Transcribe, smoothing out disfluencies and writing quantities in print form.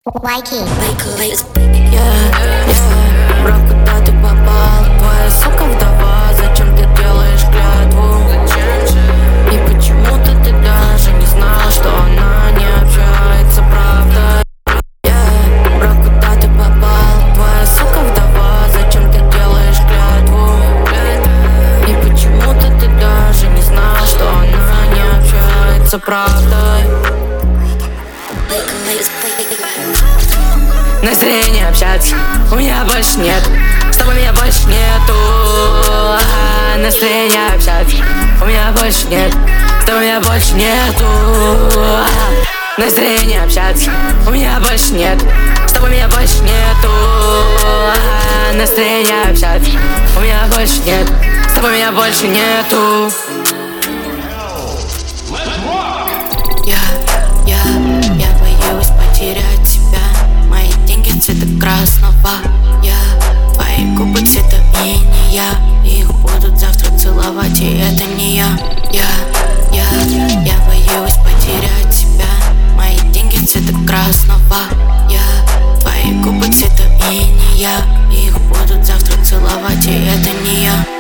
Лайки. Брат, куда ты попал? Твоя сука вдова, зачем ты делаешь клятву? И почему-то ты даже не знал, что она не общается, правда? Брат, куда ты попал? Твоя сука вдова, зачем ты делаешь клятву? И почему-то ты даже не знал, что она не общается, правда? Настроение общаться у меня больше нет, с тобой меня больше нету. Настроение общаться у меня больше нет, с тобой меня больше нету. Настроение общаться у меня больше нет, с тобой меня больше нету. Настроение общаться у меня больше нет, с тобой меня больше нету. Я боюсь потерять тебя. Мои деньги цвета красного. Твои губы цвета иния. Их будут завтра целовать, и это не я. Я боюсь потерять тебя. Мои деньги цвета красного. Твои губы цвета иния. Их будут завтра целовать, и это не я.